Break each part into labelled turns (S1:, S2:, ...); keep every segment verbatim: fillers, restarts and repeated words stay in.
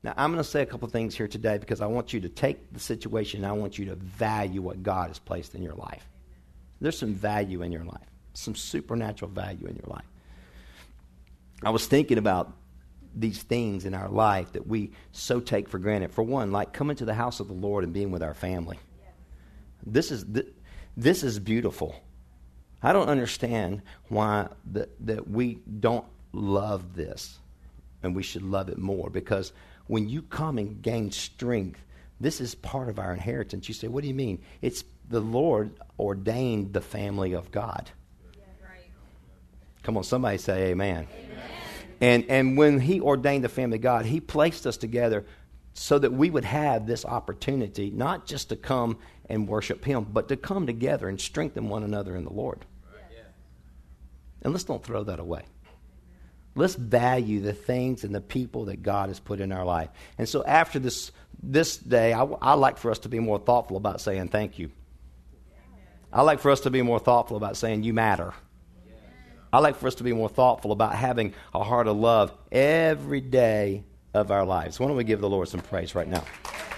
S1: Now, I'm going to say a couple things here today because I want you to take the situation and I want you to value what God has placed in your life. There's some value in your life, some supernatural value in your life. I was thinking about these things in our life that we so take for granted. For one, like coming to the house of the Lord and being with our family. This is th- this is beautiful. I don't understand why that that we don't love this, and we should love it more, because when you come and gain strength, this is part of our inheritance. You say, what do you mean? It's the Lord ordained the family of God. Yeah, right. Come on, somebody say amen. Amen. And and when he ordained the family of God, he placed us together so that we would have this opportunity, not just to come and worship him, but to come together and strengthen one another in the Lord. Right. Yeah. And let's don't throw that away. Let's value the things and the people that God has put in our life. And so after this this day, I, I like for us to be more thoughtful about saying thank you. I like for us to be more thoughtful about saying you matter. I like for us to be more thoughtful about having a heart of love every day of our lives. Why don't we give the Lord some praise right now?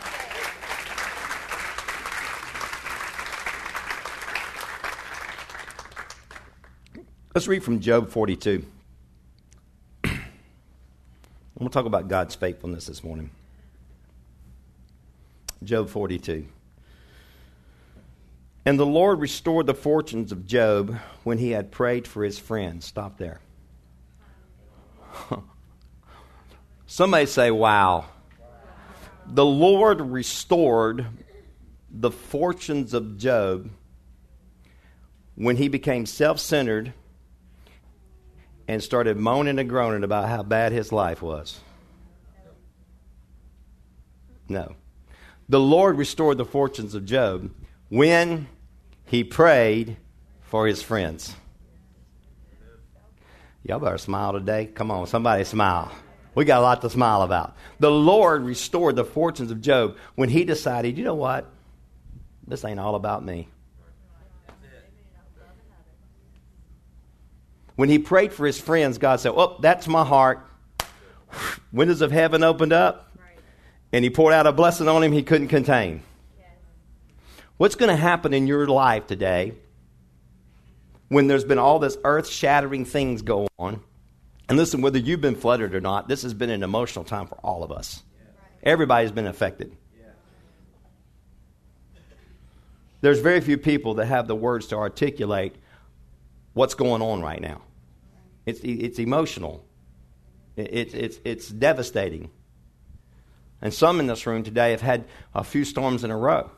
S1: Let's read from Job forty-two. I'm going to talk about God's faithfulness this morning. Job forty-two. And the Lord restored the fortunes of Job when he had prayed for his friends. Stop there. Somebody say, wow. The Lord restored the fortunes of Job when he became self-centered and started moaning and groaning about how bad his life was. No. The Lord restored the fortunes of Job when he prayed for his friends. Y'all better smile today. Come on, somebody smile. We got a lot to smile about. The Lord restored the fortunes of Job when he decided, you know what? This ain't all about me. When he prayed for his friends, God said, oh, that's my heart. Windows of heaven opened up, and he poured out a blessing on him he couldn't contain. What's going to happen in your life today when there's been all this earth-shattering things go on? And listen, whether you've been flooded or not, this has been an emotional time for all of us. Everybody's been affected. There's very few people that have the words to articulate what's going on right now. It's it's emotional. It's it's it's devastating. And some in this room today have had a few storms in a row.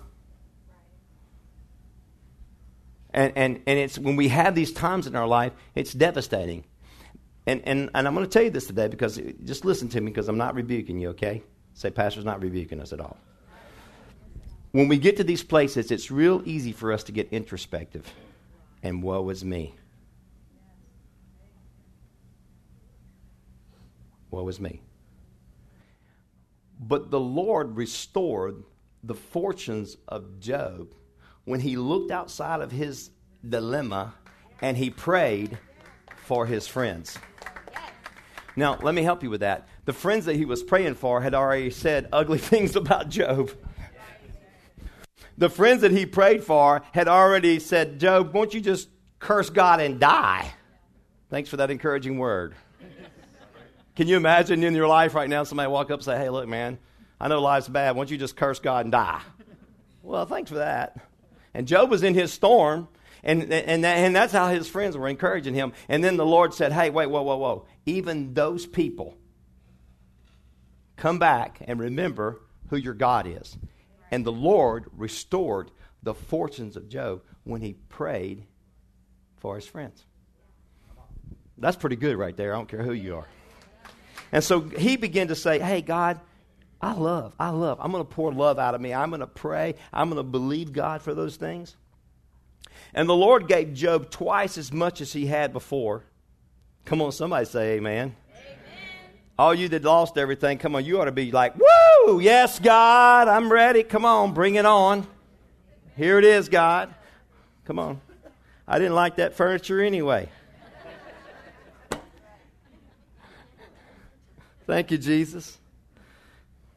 S1: And and and it's when we have these times in our life, it's devastating. And and and I'm going to tell you this today because just listen to me because I'm not rebuking you, okay? Say, Pastor's not rebuking us at all. When we get to these places, it's real easy for us to get introspective. And woe is me. Woe is me. But the Lord restored the fortunes of Job when he looked outside of his dilemma and he prayed for his friends. Now, let me help you with that. The friends that he was praying for had already said ugly things about Job. The friends that he prayed for had already said, Job, won't you just curse God and die? Thanks for that encouraging word. Can you imagine in your life right now somebody walk up and say, hey, look, man, I know life's bad. Why don't you just curse God and die? Well, thanks for that. And Job was in his storm, and and, that, and that's how his friends were encouraging him. And then the Lord said, hey, wait, whoa, whoa, whoa. Even those people, come back and remember who your God is. And the Lord restored the fortunes of Job when he prayed for his friends. That's pretty good right there. I don't care who you are. And so he began to say, hey, God, I love, I love. I'm going to pour love out of me. I'm going to pray. I'm going to believe God for those things. And the Lord gave Job twice as much as he had before. Come on, somebody say amen. Amen. All you that lost everything, come on, you ought to be like, woo, yes, God, I'm ready. Come on, bring it on. Here it is, God. Come on. I didn't like that furniture anyway. Thank you, Jesus.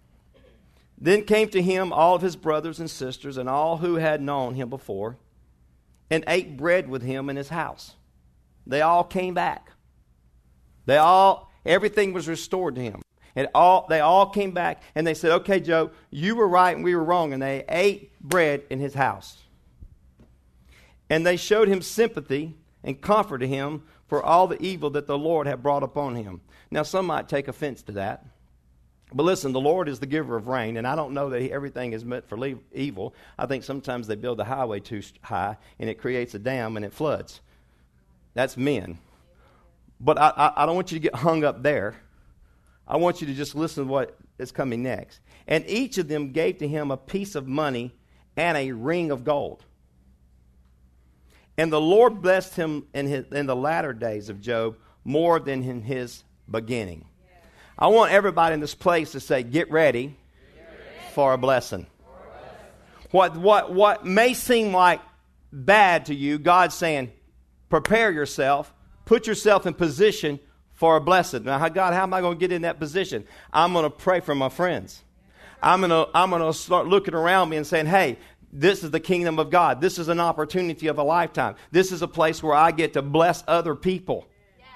S1: Then came to him all of his brothers and sisters and all who had known him before, and ate bread with him in his house. They all came back. They all, everything was restored to him. And all they all came back and they said, okay, Job, you were right and we were wrong. And they ate bread in his house. And they showed him sympathy and comforted him for all the evil that the Lord had brought upon him. Now, some might take offense to that. But listen, the Lord is the giver of rain, and I don't know that he, everything is meant for le- evil. I think sometimes they build the highway too high, and it creates a dam, and it floods. That's men. But I, I, I don't want you to get hung up there. I want you to just listen to what is coming next. And each of them gave to him a piece of money and a ring of gold. And the Lord blessed him in, his, in the latter days of Job more than in his beginning. I want everybody in this place to say, get ready, get ready. For a blessing. For a blessing. What, what, what may seem like bad to you, God's saying, prepare yourself, put yourself in position for a blessing. Now, God, how am I going to get in that position? I'm going to pray for my friends. I'm going to, I'm going to start looking around me and saying, hey, this is the kingdom of God. This is an opportunity of a lifetime. This is a place where I get to bless other people.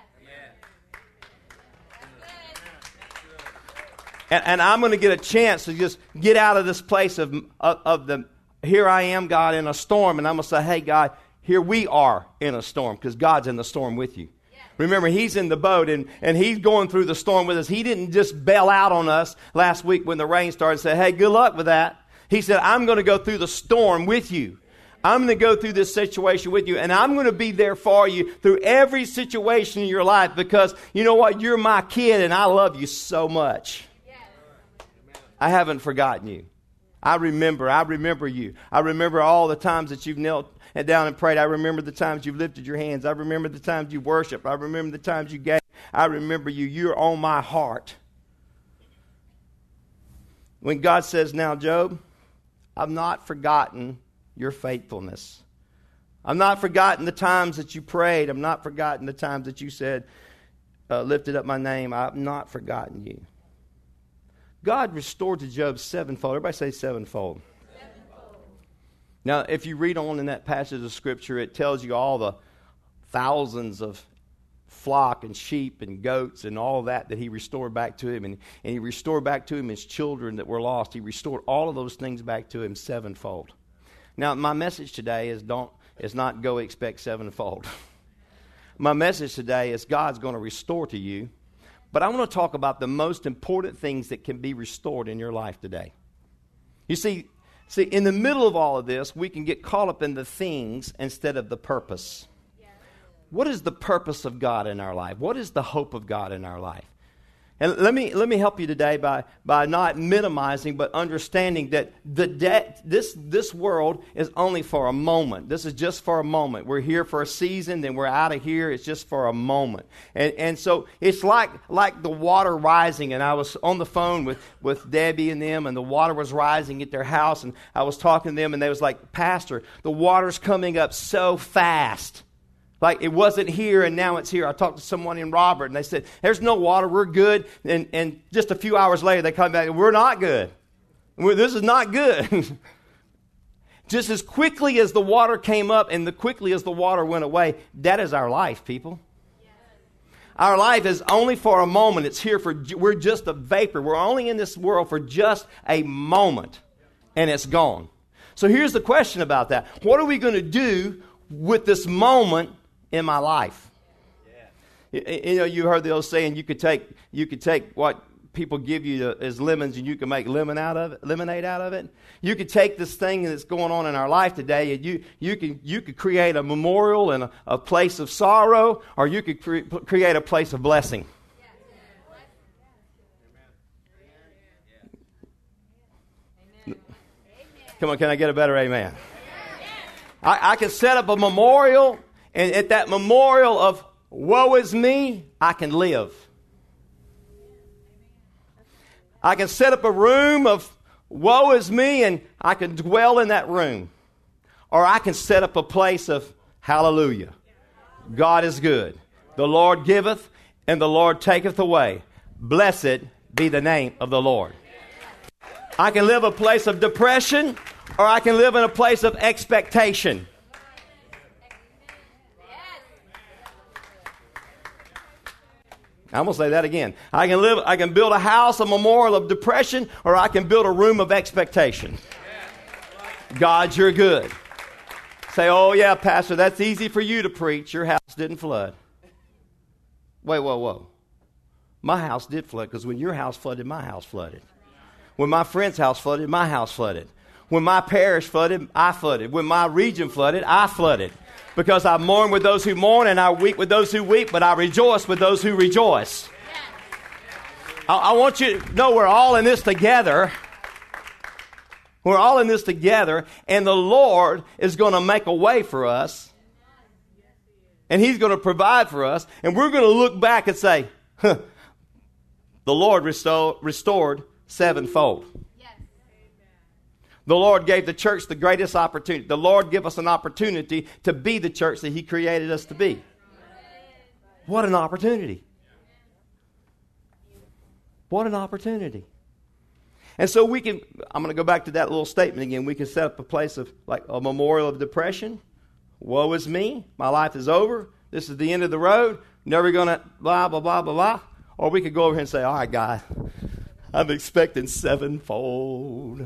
S1: And, and I'm going to get a chance to just get out of this place of, of, of the, here I am, God, in a storm. And I'm going to say, hey, God, here we are in a storm because God's in the storm with you. Yeah. Remember, he's in the boat and, and he's going through the storm with us. He didn't just bail out on us last week when the rain started and say, hey, good luck with that. He said, I'm going to go through the storm with you. I'm going to go through this situation with you, and I'm going to be there for you through every situation in your life because, you know what, you're my kid and I love you so much. I haven't forgotten you. I remember. I remember you. I remember all the times that you've knelt down and prayed. I remember the times you've lifted your hands. I remember the times you worshiped. I remember the times you gave. I remember you. You're on my heart. When God says, now, Job, I've not forgotten your faithfulness. I've not forgotten the times that you prayed. I've not forgotten the times that you said, uh, lifted up my name. I've not forgotten you. God restored to Job sevenfold. Everybody say sevenfold. sevenfold. Now, if you read on in that passage of Scripture, it tells you all the thousands of flock and sheep and goats and all that that he restored back to him. And, and he restored back to him his children that were lost. He restored all of those things back to him sevenfold. Now, my message today is don't is not go expect sevenfold. My message today is God's going to restore to you. But I want to talk about the most important things that can be restored in your life today. You see, see, in the middle of all of this, we can get caught up in the things instead of the purpose. What is the purpose of God in our life? What is the hope of God in our life? And let me let me help you today by, by not minimizing, but understanding that the de- this this world is only for a moment. This is just for a moment. We're here for a season, then we're out of here. It's just for a moment. And and so it's like like the water rising. And I was on the phone with, with Debbie and them, and the water was rising at their house. And I was talking to them, and they was like, Pastor, the water's coming up so fast. Like it wasn't here and now it's here. I talked to someone in Robert and they said, there's no water, we're good. And, and just a few hours later they come back and we're not good. We're, this is not good. Just as quickly as the water came up and the quickly as the water went away, that is our life, people. Yes. Our life is only for a moment. It's here for, we're just a vapor. We're only in this world for just a moment and it's gone. So here's the question about that. What are we going to do with this moment in my life? Yeah. You, you know, you heard the old saying, you could take you could take what people give you as lemons and you can make lemon out of it, lemonade out of it. You could take this thing that's going on in our life today and you you can you could create a memorial and a, a place of sorrow, or you could cre- create a place of blessing. Yeah. Come on, can I get a better amen? I, I can set up a memorial, and at that memorial of woe is me, I can live. I can set up a room of woe is me, and I can dwell in that room. Or I can set up a place of hallelujah. God is good. The Lord giveth, and the Lord taketh away. Blessed be the name of the Lord. I can live a place of depression, or I can live in a place of expectation. I'm going to say that again. I can live, I can build a house, a memorial of depression, or I can build a room of expectation. God, you're good. Say, oh yeah, Pastor, that's easy for you to preach. Your house didn't flood. Wait, whoa, whoa. My house did flood, because when your house flooded, my house flooded. When my friend's house flooded, my house flooded. When my parish flooded, I flooded. When my region flooded, I flooded. Because I mourn with those who mourn, and I weep with those who weep, but I rejoice with those who rejoice. I, I want you to know we're all in this together. We're all in this together, and the Lord is going to make a way for us. And He's going to provide for us. And we're going to look back and say, huh, the Lord resto- restored sevenfold. The Lord gave the church the greatest opportunity. The Lord gave us an opportunity to be the church that He created us to be. What an opportunity. What an opportunity. And so we can, I'm going to go back to that little statement again. We can set up a place of like a memorial of depression. Woe is me. My life is over. This is the end of the road. Never going to blah, blah, blah, blah, blah. Or we could go over here and say, all right, God, I'm expecting sevenfold.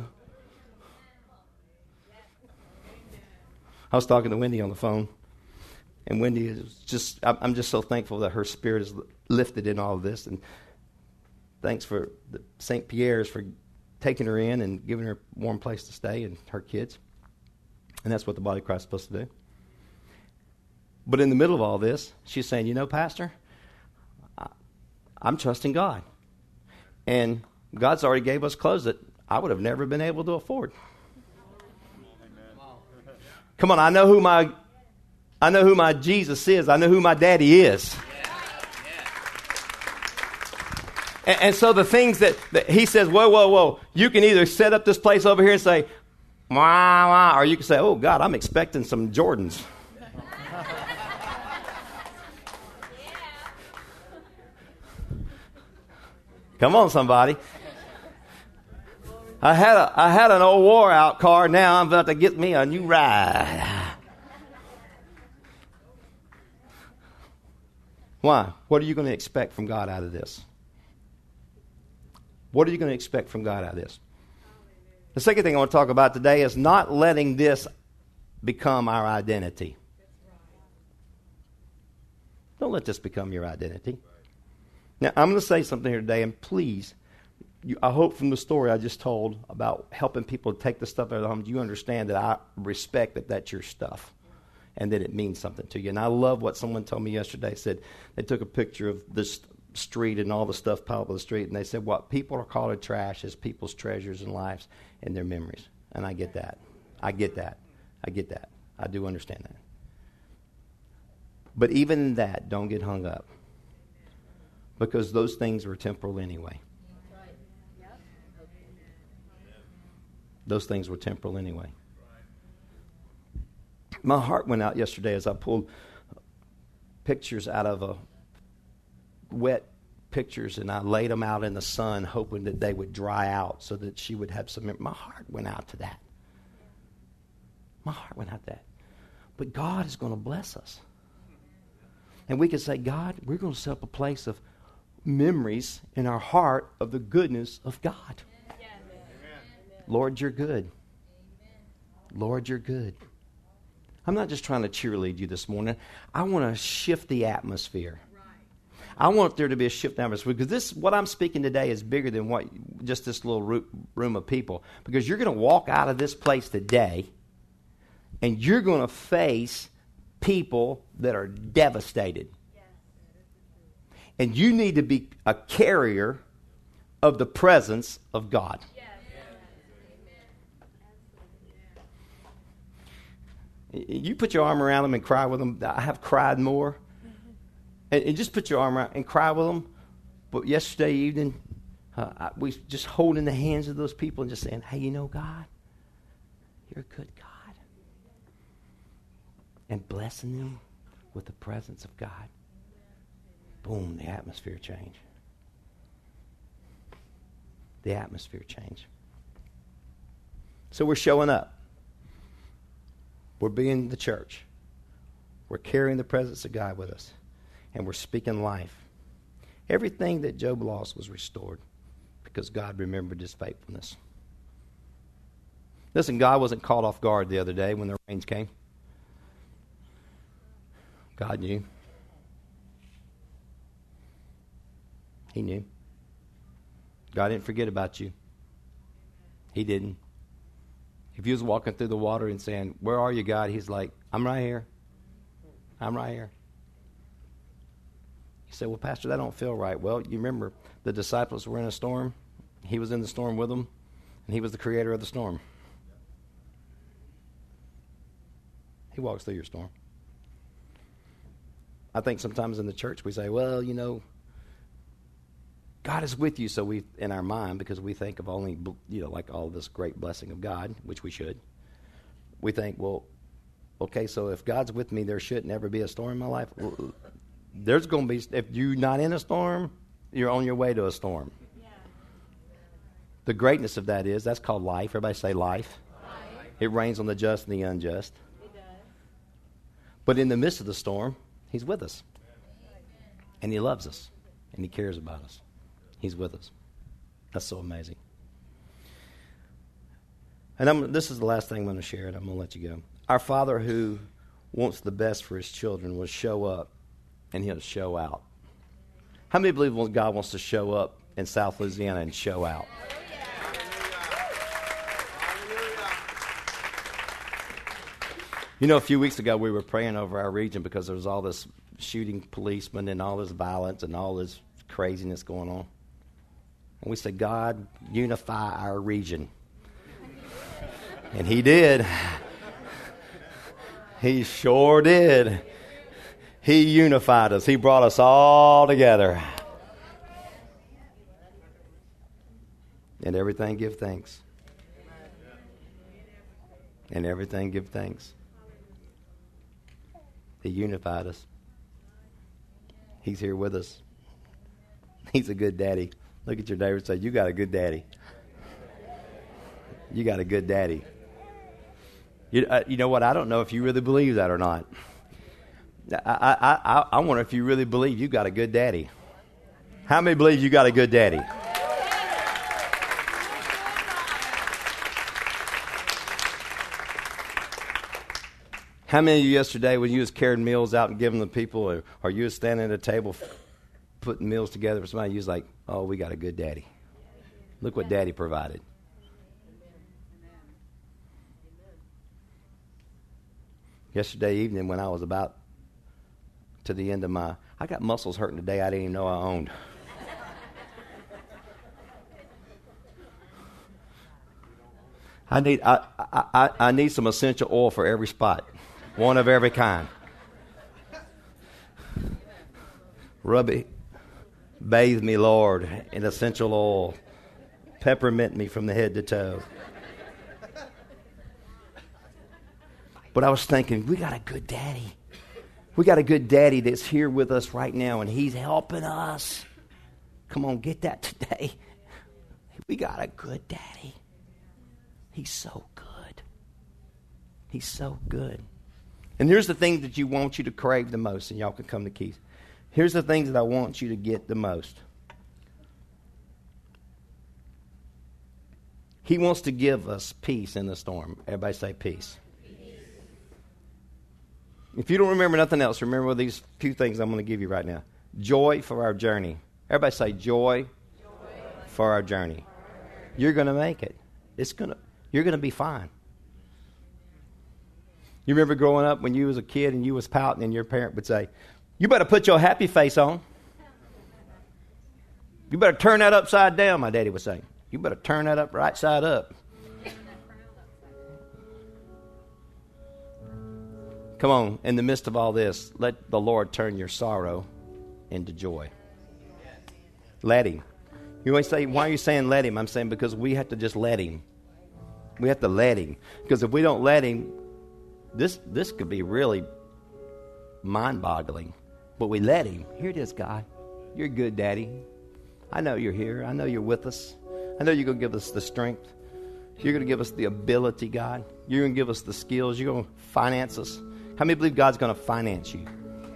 S1: I was talking to Wendy on the phone, and Wendy is just, I'm just so thankful that her spirit is lifted in all of this. And thanks for the Saint Pierre's for taking her in and giving her a warm place to stay and her kids. And that's what the body of Christ is supposed to do. But in the middle of all this, she's saying, you know, Pastor, I, I'm trusting God. And God's already gave us clothes that I would have never been able to afford. Come on, I know who my I know who my Jesus is. I know who my daddy is. And, and so the things that, that he says, whoa, whoa, whoa, you can either set up this place over here and say, wah, wah, or you can say, oh, God, I'm expecting some Jordans. Come on, somebody. I had a I had an old wore out car. Now I'm about to get me a new ride. Why? What are you going to expect from God out of this? What are you going to expect from God out of this? The second thing I want to talk about today is not letting this become our identity. Don't let this become your identity. Now, I'm going to say something here today, and please, you, I hope from the story I just told about helping people take the stuff out of the home, you understand that I respect that that's your stuff and that it means something to you. And I love what someone told me yesterday. Said they took a picture of this street and all the stuff piled up on the street, and they said what people are calling trash is people's treasures and lives and their memories. And I get that. I get that. I get that. I do understand that. But even in that, don't get hung up. Because those things are temporal anyway. Those things were temporal anyway. My heart went out yesterday as I pulled pictures out of a wet pictures and I laid them out in the sun hoping that they would dry out so that she would have some. My heart went out to that. My heart went out to that. But God is going to bless us. And we can say, God, we're going to set up a place of memories in our heart of the goodness of God. Yes. Lord, you're good. Lord, you're good. I'm not just trying to cheerlead you this morning. I want to shift the atmosphere. I want there to be a shift in the atmosphere because this, what I'm speaking today is bigger than what just this little room of people. Because you're going to walk out of this place today and you're going to face people that are devastated. And you need to be a carrier of the presence of God. You put your arm around them and cry with them. I have cried more. And, and just put your arm around and cry with them. But yesterday evening, uh, I, we just holding the hands of those people and just saying, hey, you know, God, you're a good God. And blessing them with the presence of God. Boom, the atmosphere changed. The atmosphere changed. So we're showing up. We're being the church. We're carrying the presence of God with us. And we're speaking life. Everything that Job lost was restored because God remembered his faithfulness. Listen, God wasn't caught off guard the other day when the rains came. God knew. He knew. God didn't forget about you. He didn't. If you was walking through the water and saying, "Where are you, God?" He's like, "I'm right here. I'm right here." You say, "Well, Pastor, that don't feel right." Well, you remember the disciples were in a storm. He was in the storm with them, and he was the creator of the storm. He walks through your storm. I think sometimes in the church we say, "Well, you know, God is with you," so we, in our mind, because we think of only, you know, like all this great blessing of God, which we should, we think, well, okay, so if God's with me, there should never be a storm in my life. There's going to be, if you're not in a storm, you're on your way to a storm. Yeah. The greatness of that is, that's called life. Everybody say life. Life. It rains on the just and the unjust. It does. But in the midst of the storm, he's with us. And he loves us. And he cares about us. He's with us. That's so amazing. And I'm, this is the last thing I'm going to share, and I'm going to let you go. Our Father who wants the best for his children will show up, and he'll show out. How many believe God wants to show up in South Louisiana and show out? You know, a few weeks ago we were praying over our region because there was all this shooting policemen and all this violence and all this craziness going on. And we said, "God, unify our region." And he did. He sure did. He unified us. He brought us all together. And everything give thanks. And everything give thanks. He unified us. He's here with us. He's a good daddy. Look at your neighbor and say, "You got a good daddy. You got a good daddy." You, uh, you know what? I don't know if you really believe that or not. I, I, I, I wonder if you really believe you got a good daddy. How many believe you got a good daddy? How many of you yesterday when you was carrying meals out and giving the people, or, or you was standing at a table putting meals together for somebody, you was like, "Oh, we got a good daddy. Look what daddy provided." Yesterday evening when I was about to the end of my, I got muscles hurting today I didn't even know I owned. I need I, I, I need some essential oil for every spot. One of every kind. Rub it. Bathe me, Lord, in essential oil. Peppermint me from the head to toe. But I was thinking, we got a good daddy. We got a good daddy that's here with us right now, and he's helping us. Come on, get that today. We got a good daddy. He's so good. He's so good. And here's the thing that you want you to crave the most, and y'all can come to keys. Here's the things that I want you to get the most. He wants to give us peace in the storm. Everybody say peace. Peace. If you don't remember nothing else, remember these few things I'm going to give you right now. Joy for our journey. Everybody say joy, joy. For our journey. You're going to make it. It's going to. You're going to be fine. You remember growing up when you was a kid and you was pouting and your parent would say, "You better put your happy face on. You better turn that upside down," my daddy would say. "You better turn that up right side up." Come on, in the midst of all this, let the Lord turn your sorrow into joy. Let him. You always say, "Why are you saying let him?" I'm saying because we have to just let him. We have to let him. Because if we don't let him, this this could be really mind-boggling. But we let him. Here it is, God. You're good, Daddy. I know you're here. I know you're with us. I know you're going to give us the strength You're going to give us the ability, God. You're going to give us the skills. You're going to finance us. How many believe God's going to finance you?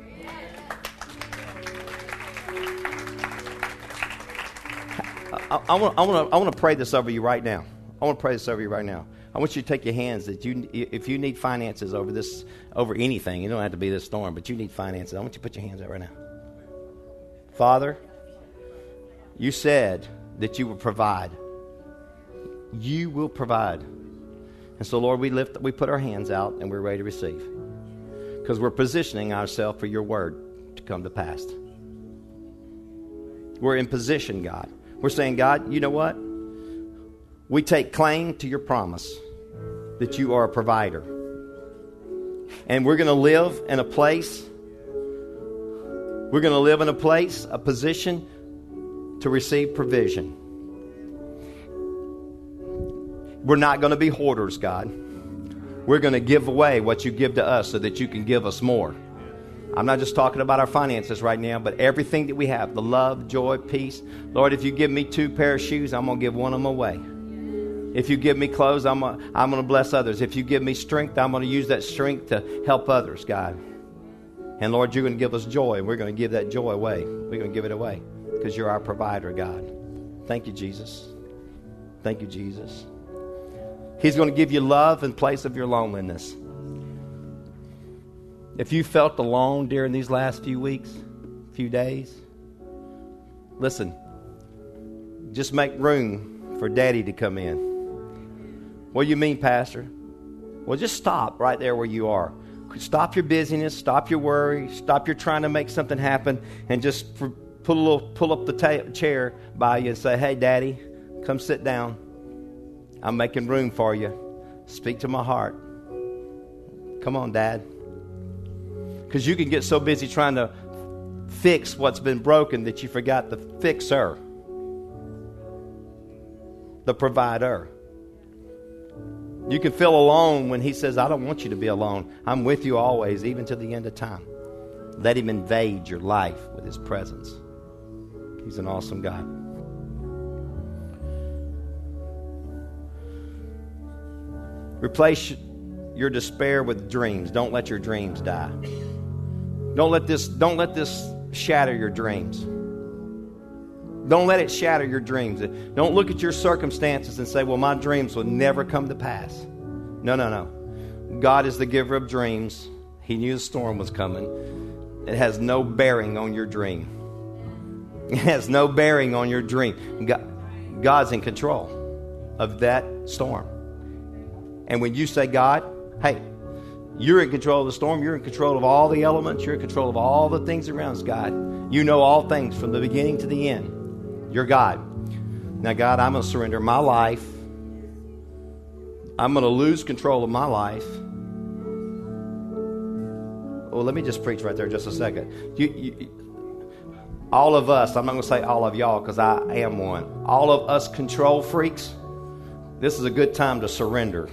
S1: I, I, want, I, want to, I want to pray this over you right now. I want to pray this over you right now. I want you to take your hands that you, if you need finances over this, over anything, you don't have to be this storm, but you need finances. I want you to put your hands out right now. Father, you said that you will provide. You will provide. And so, Lord, we lift, we put our hands out and we're ready to receive. Because we're positioning ourselves for your word to come to pass. We're in position, God. We're saying, God, you know what? We take claim to your promise that you are a provider. And we're going to live in a place, we're going to live in a place, a position to receive provision. We're not going to be hoarders, God. We're going to give away what you give to us so that you can give us more. I'm not just talking about our finances right now, but everything that we have, the love, joy, peace. Lord, if you give me two pair of shoes, I'm going to give one of them away. If you give me clothes, I'm going to, I'm going to bless others. If you give me strength, I'm going to use that strength to help others, God. And Lord, you're going to give us joy, and we're going to give that joy away. We're going to give it away because you're our provider, God. Thank you, Jesus. Thank you, Jesus. He's going to give you love in place of your loneliness. If you felt alone during these last few weeks, few days, listen, just make room for Daddy to come in. What do you mean, Pastor? Well, just stop right there where you are. Stop your busyness, stop your worry, stop your trying to make something happen, and just pull a little, pull up the ta- chair by you and say, hey, Daddy, come sit down. I'm making room for you. Speak to my heart. Come on, Dad. Because you can get so busy trying to fix what's been broken that you forgot the fixer, the provider. You can feel alone when he says, I don't want you to be alone. I'm with you always, even to the end of time. Let him invade your life with his presence. He's an awesome God. Replace your despair with dreams. Don't let your dreams die. Don't let this, don't let this shatter your dreams. Don't let it shatter your dreams. Don't look at your circumstances and say, well, my dreams will never come to pass. No, no, no. God is the giver of dreams. He knew the storm was coming. It has no bearing on your dream. It has no bearing on your dream. God, God's in control of that storm. And when you say, God, hey, you're in control of the storm. You're in control of all the elements. You're in control of all the things around us, God. You know all things from the beginning to the end. You're God. Now, God, I'm going to surrender my life. I'm going to lose control of my life. Well, let me just preach right there just a second. You, you, all of us, I'm not going to say all of y'all because I am one. All of us control freaks, this is a good time to surrender.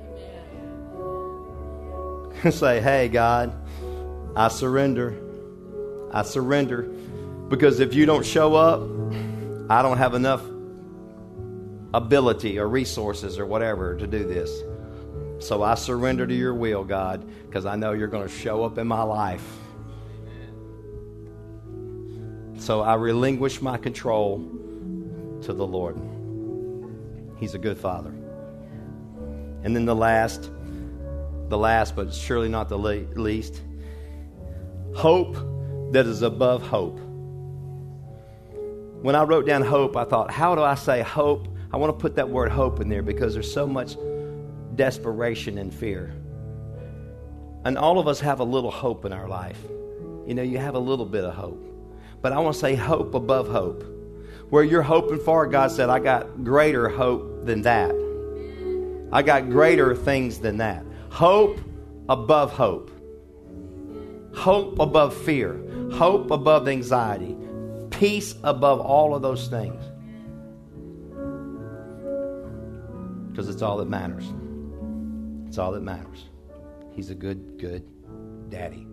S1: Say, hey, God, I surrender. I surrender. Because if you don't show up, I don't have enough ability or resources or whatever to do this. So I surrender to your will, God, because I know you're going to show up in my life. So I relinquish my control to the Lord. He's a good Father. And then the last, the last, but surely not the le- least, hope that is above hope. When I wrote down hope, I thought, how do I say hope? I want to put that word hope in there because there's so much desperation and fear. And all of us have a little hope in our life. You know, you have a little bit of hope. But I want to say hope above hope. Where you're hoping for, God said, I got greater hope than that. I got greater things than that. Hope above hope. Hope above fear. Hope above anxiety. Peace above all of those things. Because it's all that matters. It's all that matters. He's a good, good daddy.